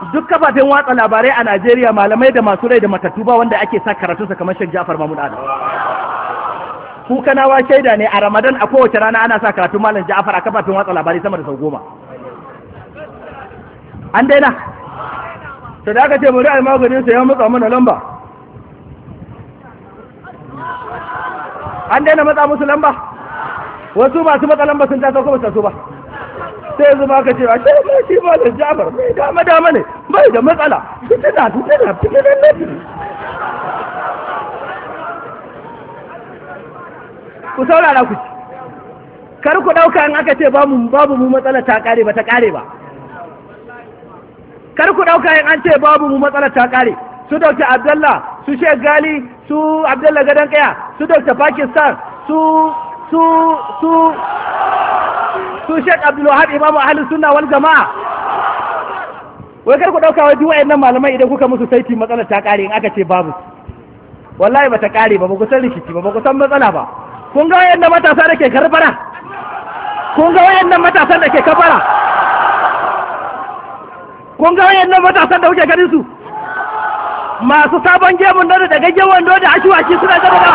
duk kafafen watsa labarai a Najeriya malamai da masu rai da matattu ba wanda ake sa karatunsa kamar Sheikh Ja'far Mahmud Adam. Ku kanawa shaida ne a Ramadan a kowace rana ana sa karatun Malam Ja'far a kafafen watsa labarai sama da sau 10. An daina? To da aka ce bari a yi maganin sa ya matsa mana lamba. An daina matsa musu lamba? Wasu masu matsa lamba sun taso ko ba taso ba? Sai yanzu ma ka ce a shi Malam Ja'far bai dama ne bai da matsala. Fitina ne. Ku saurara ku ci, kar ku ɗauka in aka ce babu mu matsala ta ƙare ba ta ƙare ba. Kar ku ɗauka in an ce babu mu matsala ta ƙare. Su Dr. Abdullah, su Sheikh Gali, su Abdullah Gadon Kaya, su Dr. Pakistan, su Sheikh Abdul Wahab Imamu Ahlus Sunna wal Jama'a. Wai kar ku ɗauka wai duk wayannan malamai idan kuka musu saiti matsalar ta ƙare in aka ce babu. Wallahi ba ta ƙare ba ku san rikici ba ku san matsala ba. Kun ga wayannan matasa da ke karbara? Kun ga wayannan matasan da ke kabara? Kun ga wayannan matasan da kuke ganin su? Masu sabon gemun da gaggen wando da ashiwaki suna gaba ba.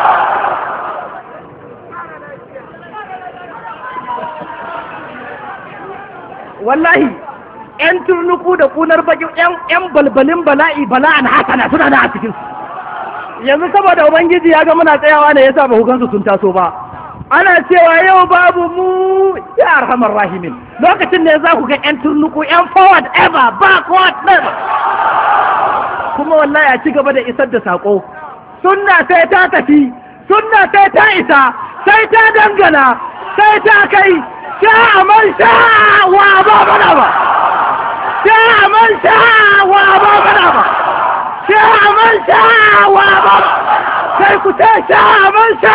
Wallahi, ‘yan turnuku da kunar bakin ‘yan balbalin bala'an hasana suna da a cikinsu. Yanzu saboda Ubangiji ya ga muna tsayawa ne yasa ba hukansu sun taso ba. Ana cewa yau babu mu ya arhamar rahimin. Lokacin ne za ku ga ‘yan turnuku ‘yan forward ever backward never. Kuma wallahi a ci gaba da isar da saƙo. Sunna sai ta tafi, sunna sai ta isa, sai ta dangana, sai ta kai, sha man sha wa ba mana ba. Sha man sha wa ba mana ba. Sha man sha wa ba. Sai ku ta sha man sha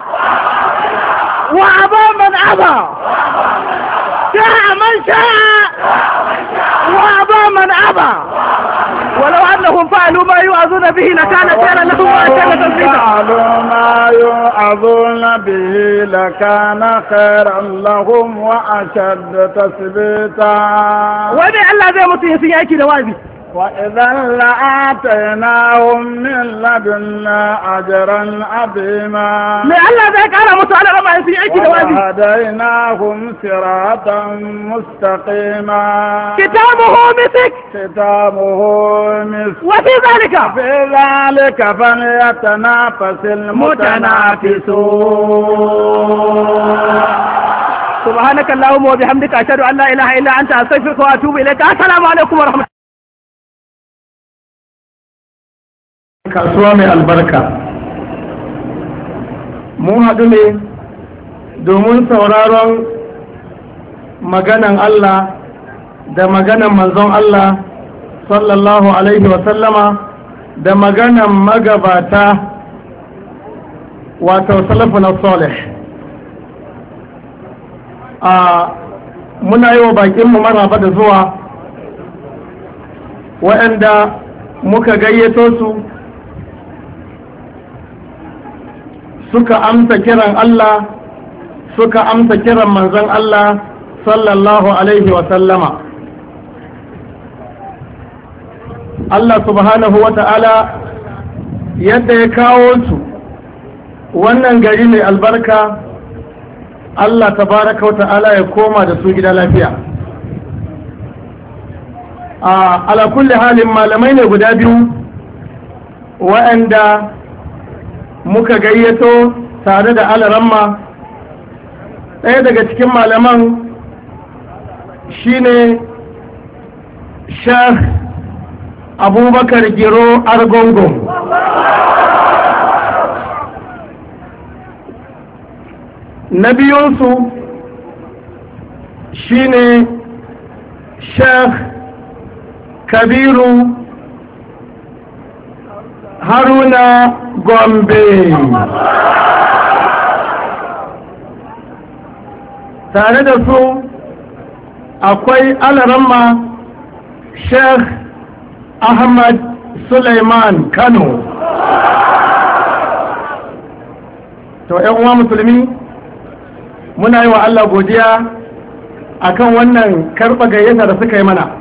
wa ba man aba. Sha man sha wa ba man aba. ولو أنهم فعلوا ما يوعظون به لكان خيرا لهم وأشد تثبيتا. فعلوا ما يوعظون به لكان خيرا لهم وأشد تثبيتا. وين الله زي متي في أيكي دوابي. وإذا لآتيناهم من لدنا أجرا عظيما. الله ذاك على متعالى رمى في أيكي دوابي. وهديناهم صراطا مستقيما. كتابه مسك. وفي ذلك فليتنافس المتنافسون. سبحانك اللهم وبحمدك أشهد أن لا إله إلا أنت أستغفرك وأتوب إليك. السلام عليكم ورحمة الله. kasuwa mai albarka mun haɗu ne domin sauraron maganan Allah da maganan manzon Allah sallallahu alaihi wasallama da maganan magabata wato salafun salih. Muna yi wa bakinmu maraba da zuwa waɗanda muka gayyato su suka amsa kiran Allah suka amsa kiran manzon Allah sallallahu alaihi wa sallama. Allah subhanahu wa ta'ala yadda ya kawo su wannan gari mai albarka, Allah tabaraka wa ta'ala ya koma da su gida lafiya. Ala kulli halin malamai ne guda biyu waɗanda muka gayyato tare da alaramma. Ɗaya daga cikin malaman shine Sheikh Abubakar Giro Argungu. Na biyunsu shine Sheikh Kabiru Haruna Gombe. Tare da su akwai alaramma Sheikh Ahmad Suleiman Kano. To uwa musulmi, muna yi wa Allah godiya akan wannan karɓa gayyata da suka yi mana.